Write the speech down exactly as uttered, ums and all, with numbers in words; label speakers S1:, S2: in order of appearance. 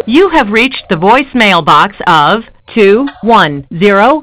S1: You have reached the voicemail box of two one zero